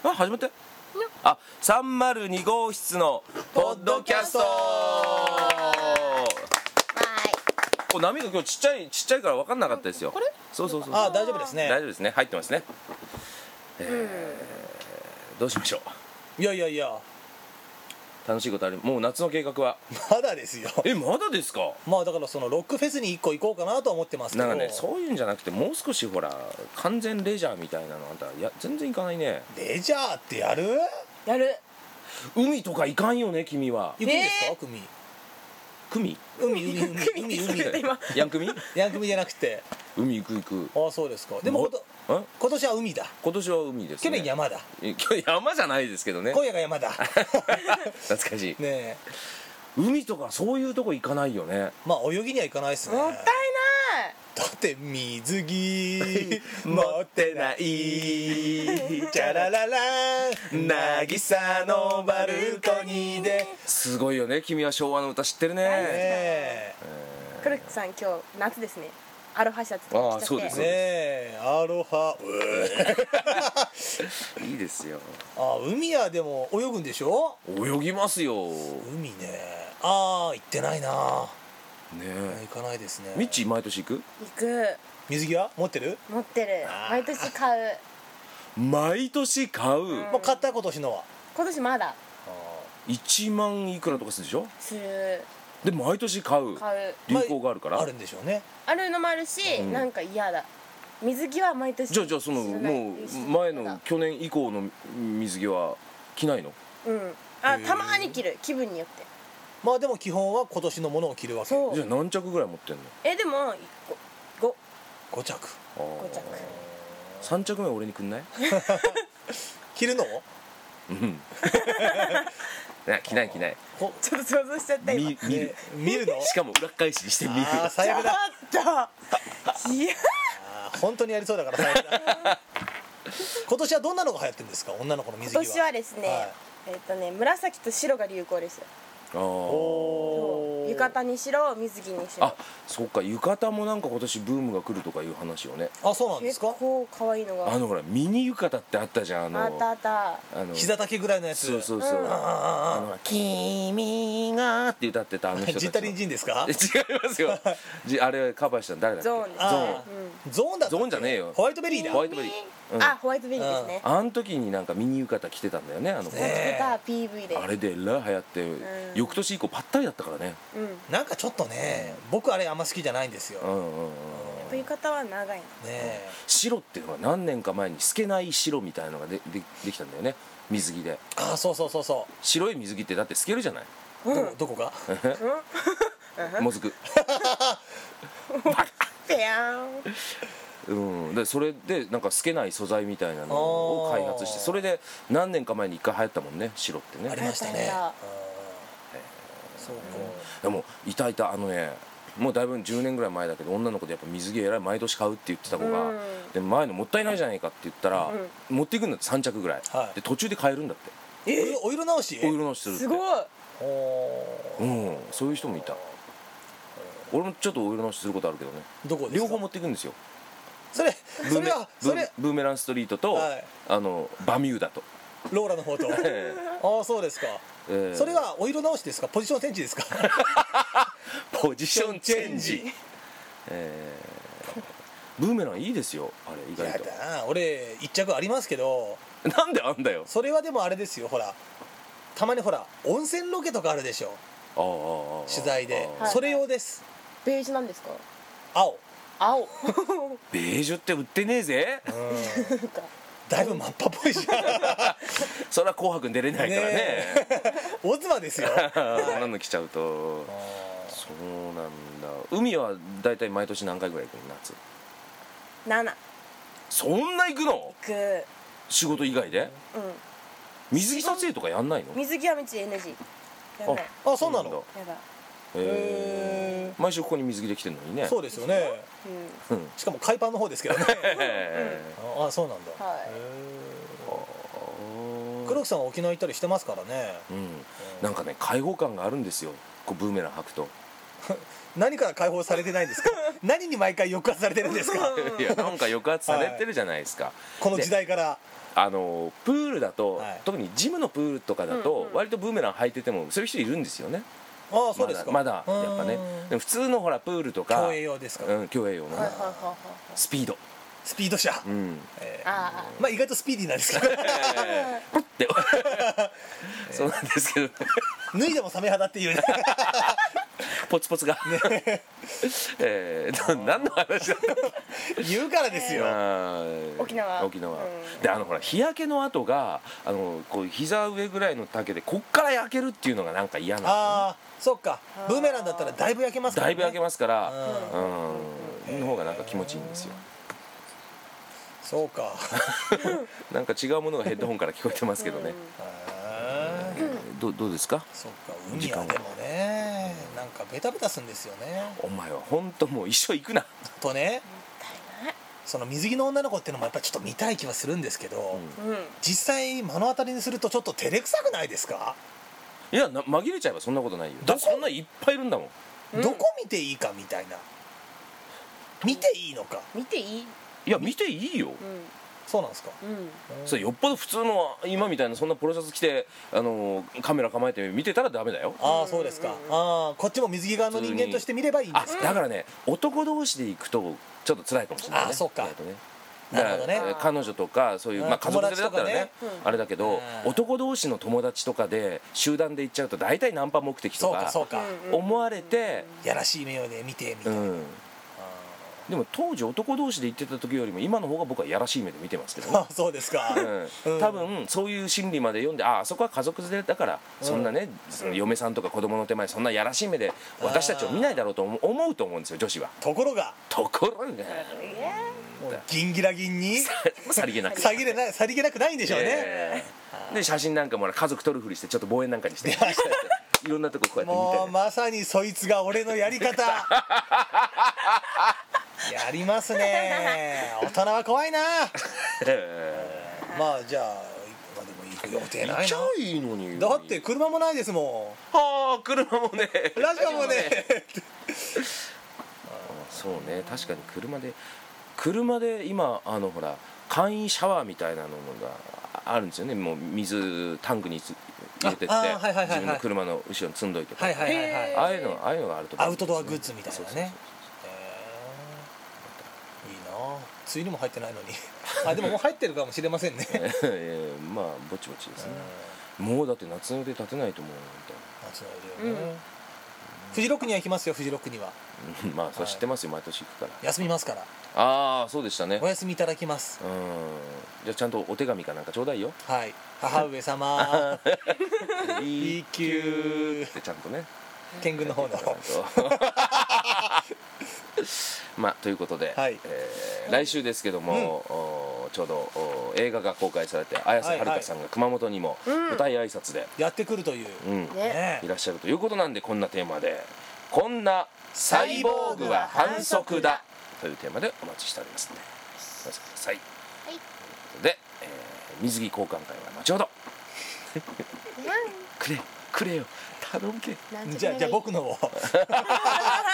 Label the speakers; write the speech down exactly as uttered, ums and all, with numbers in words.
Speaker 1: あ、始まってあ、さんまるに号室のポッドキャスト。これ波が今日ちっちゃいちっちゃいから分かんなかったですよ。
Speaker 2: これ
Speaker 1: そうそうそう。
Speaker 3: あ、大丈夫ですね。
Speaker 1: 大丈夫ですね。入ってますね。えー、どうしましょう。
Speaker 3: いやいやいや、
Speaker 1: 楽しいことある。もう夏の計画は
Speaker 3: まだですよ。
Speaker 1: え、まだですか。
Speaker 3: まあだからそのロックフェスにいっこ行こうかなとは思ってますけど。
Speaker 1: なんかね、そういうんじゃなくてもう少しほら完全レジャーみたいなのあんた、いや全然行かないね。
Speaker 3: レジャーってやる？
Speaker 2: やる。
Speaker 1: 海とか行かんよね君は。
Speaker 3: 行くんですか？
Speaker 2: えー
Speaker 3: 組。
Speaker 1: 組
Speaker 3: 海海海海海
Speaker 2: 今
Speaker 1: ヤン組
Speaker 3: ヤン組じゃなくて。
Speaker 1: 海行く行く。
Speaker 3: ああ、そうですか。でもこと
Speaker 1: ん
Speaker 3: 今年は海だ。
Speaker 1: 今年は海ですね。
Speaker 3: 去年山だ。
Speaker 1: え今日山じゃないですけどね。
Speaker 3: 今夜が山だ。
Speaker 1: 懐かしい。
Speaker 3: ねえ、
Speaker 1: 海とかそういうとこ行かないよね。
Speaker 3: まあ泳ぎには行かないですね。
Speaker 2: もったいない。
Speaker 3: だって水着持ってないチャラララ渚のバルコニーです
Speaker 1: ごいよね。君は昭和の歌知ってるね。
Speaker 3: ねえ
Speaker 2: クルックさん今日夏ですね。アロハシャツとか着ちゃって。
Speaker 1: あーそうです
Speaker 3: ねえ、アロハ
Speaker 1: いいですよ。
Speaker 3: あ、海はでも泳ぐんでしょ？
Speaker 1: 泳ぎますよ。
Speaker 3: 海ね、ああ行ってないな。
Speaker 1: ね
Speaker 3: 行かないですね。
Speaker 1: ミッチー毎年行く？
Speaker 2: 行く。
Speaker 3: 水着は持ってる？
Speaker 2: 持ってる。
Speaker 3: あー
Speaker 2: 毎年買う。
Speaker 1: 毎年買う。
Speaker 3: もう買った今年のは。
Speaker 2: 今年まだ
Speaker 1: いちまんいくらとかするでしょ。
Speaker 2: する。
Speaker 1: で毎年買う。
Speaker 2: 買う。
Speaker 1: 流行があるから。
Speaker 3: あるんでしょうね。
Speaker 2: あるのもあるし、
Speaker 1: うん
Speaker 2: なんか嫌だ。水着は毎年。
Speaker 1: じゃあじゃあその
Speaker 2: 知らない
Speaker 1: もう前の去年以降の水着は着ないの？
Speaker 2: うん。あ、
Speaker 3: へー
Speaker 2: たまに着る。気分によって。
Speaker 3: まあでも基本は今年のものを着るわけ。
Speaker 2: そう
Speaker 1: じゃあ何着ぐらい持ってんの？
Speaker 2: え、でもご
Speaker 3: ご着
Speaker 1: あー
Speaker 2: ご着。
Speaker 1: さん着目俺にくんない？
Speaker 3: 着るの？
Speaker 1: うんいや着ない着ない。
Speaker 3: ほ
Speaker 2: ちょっと想像しちゃった今。
Speaker 1: 見見る
Speaker 3: ね、見るの？
Speaker 1: しかも裏返しにして見る。
Speaker 3: ああ最悪だ。
Speaker 2: ちょっと。いや。
Speaker 3: あー本当にやりそうだから最悪だ。今年はどんなのが流行ってるんですか？女の子の水着は。
Speaker 2: 今年はですね、
Speaker 3: はい
Speaker 2: えっとね紫と白が流行ですよ。
Speaker 1: あー
Speaker 3: おー
Speaker 2: 浴衣にしろ水着にしろ。
Speaker 1: あ、そっか。浴衣もなんか今年ブームが来るとかいう話をね。
Speaker 3: あ、そうなんですか？
Speaker 2: 結構可愛いのが
Speaker 1: あのほらミニ浴衣ってあったじゃん。あの
Speaker 2: あったあった。
Speaker 1: あの
Speaker 3: 膝丈ぐらいのやつ。
Speaker 1: そうそうそう、
Speaker 2: うん
Speaker 1: あ
Speaker 3: あ
Speaker 1: の「君が」って歌ってたあの
Speaker 3: あ
Speaker 1: 人たちの
Speaker 3: ジンタリンジンですか？
Speaker 1: え違いますよ。じあれカバーしたの誰だっけ？
Speaker 2: ゾーンです
Speaker 3: あ
Speaker 1: ゾーン
Speaker 2: うん
Speaker 3: ゾーンだったっけ？
Speaker 1: ゾーンじゃねえよ
Speaker 3: ホワイトベリーだ。
Speaker 1: ホワイトベリーうん
Speaker 2: あ、ホワイトベリーですね。
Speaker 1: あん時になんかミニ浴衣着てたんだよね、あの子、
Speaker 3: ね
Speaker 2: 出た ピーブイ で。
Speaker 1: あれでえらい流行って、
Speaker 2: ん
Speaker 1: 翌年以降ぱったりだったからね。
Speaker 2: うん。や
Speaker 3: なんかちょっとね、僕あれあんま好きじゃないんですよ。ね
Speaker 1: うんうんうん
Speaker 2: っぱ浴衣は長いの。
Speaker 3: え。
Speaker 1: 白っていうのは何年か前に透けない白みたいなのがででできたんだよね、水着で。
Speaker 3: あ、そうそうそうそ
Speaker 1: 白い水着ってだって透けるじゃない。
Speaker 3: う。どこどこが？
Speaker 1: もずく
Speaker 2: ペヤーン。
Speaker 1: うん、でそれでなんか透けない素材みたいなのを開発して、それで何年か前に一回流行ったもんね、白ってね。
Speaker 3: ありましたね。
Speaker 2: 流行った
Speaker 3: うんそうか。
Speaker 1: でもいたいた、あのね、もうだいぶじゅうねんぐらい前だけど、女の子でやっぱ水着えらい毎年買うって言ってた子が、
Speaker 2: うん
Speaker 1: で前のもったいないじゃないかって言ったら、持っていくんだってさん着ぐらい、
Speaker 3: はい
Speaker 1: で途中で買えるんだって
Speaker 3: お色お色直し？
Speaker 1: お色直しするって。
Speaker 2: すごい。
Speaker 3: おー
Speaker 1: うん、そういう人もいた。俺もちょっとお色直しすることあるけどね。
Speaker 3: どこですか？
Speaker 1: 両方持っていくんですよ。
Speaker 3: それそれは
Speaker 1: ブーメ
Speaker 3: それ
Speaker 1: ブーメランストリートと、
Speaker 3: はい
Speaker 1: あのバミューダと、
Speaker 3: ローラの方と。
Speaker 1: え
Speaker 3: ああ、そうですか。
Speaker 1: ええ
Speaker 3: それはお色直しですか？ポジションチェンジですか？
Speaker 1: ポジションチェンジ、えー、ブーメランいいですよ、あれ意
Speaker 3: や
Speaker 1: 外と。
Speaker 3: だな、俺一着ありますけど、
Speaker 1: なんであんだよ。
Speaker 3: それはでもあれですよ、ほらたまにほら温泉ロケとかあるでしょ、
Speaker 1: ああああああ
Speaker 3: 取材で、
Speaker 1: ああ
Speaker 2: はい
Speaker 3: それ用です。
Speaker 2: ベージュなんですか？
Speaker 3: 青。
Speaker 2: 青。
Speaker 1: ベージュって売ってねえぜ。
Speaker 3: うん
Speaker 2: なんか
Speaker 3: だいぶマッパっぽいじゃん。
Speaker 1: それは紅白に出れないからね。
Speaker 3: ねオズマですよ。
Speaker 1: そんなの来ちゃうと。そうなんだ。海はだいたい毎年何回ぐらい行くの？夏。
Speaker 2: 七。
Speaker 1: そんな行くの？
Speaker 2: 行く。
Speaker 1: 仕事以外で？
Speaker 2: うん。
Speaker 1: 水着撮影とかやんないの？
Speaker 2: 水着は道 エヌジー。やんない。
Speaker 3: あ、そうなの。
Speaker 2: やだ。
Speaker 1: へえ。毎週ここに水着で来てるのにね。
Speaker 3: そうですよね。
Speaker 2: うん。
Speaker 1: うん。
Speaker 3: しかも海パンの方ですけどね。
Speaker 1: へ
Speaker 3: ああ、そうなんだ。
Speaker 2: はい
Speaker 3: へ
Speaker 1: ー
Speaker 3: ー黒木さんは沖縄行ったりしてますからね。
Speaker 1: うん。なんかね、開放感があるんですよ。こうブーメラン履くと。
Speaker 3: 何から解放されてないんですか何に毎回抑圧されてるんですか
Speaker 1: いやなんか抑圧されてるじゃないですか、
Speaker 3: この時代から
Speaker 1: あのプールだと、
Speaker 3: はい
Speaker 1: 特にジムのプールとかだと、
Speaker 2: うんうん
Speaker 1: 割とブーメラン履いててもそういう人いるんですよね。
Speaker 3: ああそうですか
Speaker 1: まだまだやっぱね。
Speaker 3: うん
Speaker 1: でも普通のほらプールとか
Speaker 3: 競泳用ですか、
Speaker 1: うん、競泳用のね
Speaker 2: はいはいはいはい
Speaker 1: スピード、
Speaker 3: スピード車、
Speaker 1: うん、
Speaker 3: えー
Speaker 2: あ
Speaker 3: まあ意外とスピーディーなんですけど
Speaker 1: プッてそうなんですけど
Speaker 3: 脱いでもサメ肌っていうね
Speaker 1: ポツポツが、えー、な何の話だった
Speaker 3: 言うからですよ、
Speaker 1: あー
Speaker 2: 沖縄
Speaker 1: 沖縄、
Speaker 2: うん
Speaker 1: であのほら日焼けの跡があのこう膝上ぐらいの丈でこっから焼けるっていうのがなんか嫌なの。
Speaker 3: ああそっか
Speaker 2: あー
Speaker 3: ブーメランだったらだいぶ焼けますからね
Speaker 1: だいぶ焼けますから、
Speaker 3: うん
Speaker 1: うん、の方がなんか気持ちいいんですよ。
Speaker 3: そうか
Speaker 1: なんか違うものがヘッドホンから聞こえてますけどね、
Speaker 3: へー
Speaker 1: どどうですか。
Speaker 3: そっか海はでもねなんかベタベタするんですよね
Speaker 1: お前は本当もう一緒行くな、
Speaker 3: とね
Speaker 2: もっ
Speaker 3: その水着の女の子っていうのもやっぱちょっと見たい気はするんですけど、
Speaker 1: うん
Speaker 2: たいない。うん。
Speaker 3: 実際目の当たりにするとちょっと照れくさくないですか、
Speaker 1: いやな紛れちゃえばそんなことないよ。だ
Speaker 3: どこ
Speaker 1: ってそんないっぱいいるんだもん。
Speaker 2: うん
Speaker 3: どこ見ていいかみたいな見ていいのか
Speaker 2: 見ていい？
Speaker 1: いや見ていいよ、
Speaker 2: うん
Speaker 3: そうなんですか、
Speaker 2: うん。
Speaker 1: それよっぽど普通の今みたいなそんなポロシャツ着てあのカメラ構えて見てたらダメだよ。
Speaker 3: ああそうですか、ああこっちも水着側の人間として見ればいいんで
Speaker 1: あ
Speaker 3: すか、
Speaker 1: だからね男同士で行くとちょっと辛いかもしれないね。
Speaker 3: あそっか
Speaker 1: 意外とね
Speaker 3: なるほどね
Speaker 1: だから彼女とかそういう、
Speaker 3: うん
Speaker 1: まあ、家族連れだったらね
Speaker 3: 友達
Speaker 2: とかね
Speaker 1: あれだけど、
Speaker 3: うん
Speaker 1: 男同士の友達とかで集団で行っちゃうと大体ナンパ目的と
Speaker 3: そうか
Speaker 1: か
Speaker 3: そうか、
Speaker 2: うん
Speaker 1: 思われて、
Speaker 3: やらしい目をで見てみたいな、
Speaker 1: うん、でも当時男同士で行ってた時よりも今の方が僕はやらしい目で見てますけどね。
Speaker 3: あそうですか、
Speaker 1: うん、多分そういう心理まで読んでああそこは家族連れだからそんなね、その嫁さんとか子供の手前そんなやらしい目で私たちを見ないだろうと思う思うと思うんですよ女子は。
Speaker 3: ところが
Speaker 1: ところが
Speaker 3: もうギンギラギンに
Speaker 1: さりげなく
Speaker 3: さりげないさりげなくないんでしょうね、
Speaker 1: えーで写真なんかもほら家族撮るふりしてちょっと望遠なんかにしていろんなとここうやって見
Speaker 3: もう
Speaker 1: て、
Speaker 3: まさにそいつが俺のやり方やりますね大人は怖いな
Speaker 1: え
Speaker 3: まあじゃあ、まあ、でも行く予定ない
Speaker 1: ー行っちゃ
Speaker 3: な
Speaker 1: いいのに。
Speaker 3: だって車もないですも
Speaker 1: はあ車もね
Speaker 3: んラジオもね
Speaker 1: そうね確かに車で車で今あのほら簡易シャワーみたいなのがあるんですよね。もう水タンクにつ入れてって
Speaker 3: ああはいはいはいはい
Speaker 1: 自分の車の後ろに積んどいて、
Speaker 3: はいはいはいはい
Speaker 2: へ
Speaker 1: ああいうのああいうのがあると
Speaker 3: アウトドアグッズみたいなね
Speaker 1: そうそうそう
Speaker 3: へえいいな梅雨にも入ってないのにあでももう入ってるかもしれませんね
Speaker 1: ええまあぼちぼちですね。もうだって夏の予定立てないと思う
Speaker 3: 夏の間ね、
Speaker 2: うん
Speaker 3: フジロックには行きますよフジロックには
Speaker 1: みたいなまあそれ知ってますよ毎年行くから。
Speaker 3: 休みますから
Speaker 1: ああそうでしたね。
Speaker 3: お休みいただきます
Speaker 1: うんじゃあちゃんとお手紙かなんかちょうだいよ。
Speaker 3: はい母上様
Speaker 1: 一級ってちゃんとね
Speaker 3: 県軍の方の
Speaker 1: まあということで、
Speaker 3: はい
Speaker 1: えー来週ですけども、おちょうどお映画が公開されて綾瀬はるかさんが熊本にも
Speaker 2: うん
Speaker 1: 舞台挨拶で、
Speaker 3: やってくるという、
Speaker 1: うん
Speaker 2: ね
Speaker 3: ね
Speaker 1: いらっしゃるということなんでこんなテーマで「こんなサイボーグは反則だ」というテーマでお待ちしておりますのでお寄せください。
Speaker 2: はい
Speaker 1: ということで、えー水着交換会は後ほどくれくれよ頼むけ。
Speaker 2: なんて
Speaker 3: じゃあじゃあ僕のを